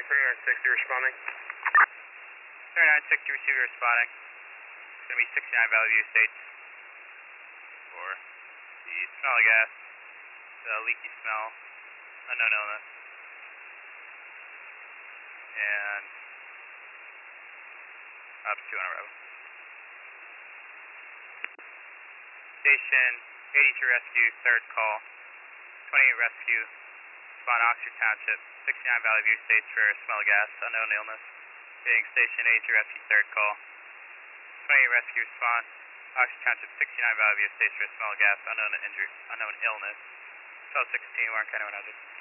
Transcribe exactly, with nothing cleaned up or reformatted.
thirty-nine sixty responding. thirty-nine sixty receiver responding. It's going to be sixty-nine Valley View Estates for the smell of gas, the leaky smell, unknown illness, and Ops two on arrival. Station eighty-two Rescue, third call, twenty-eight Rescue, respond Oxford Township, sixty-nine Valley View Estates for smell of gas, unknown illness. Being Station eighty-two Rescue, third call, twenty-eight Rescue, respond Oxford Township, sixty-nine Valley View Estates for smell of gas, unknown injury, unknown illness. twelve sixteen, Warren County one hundred.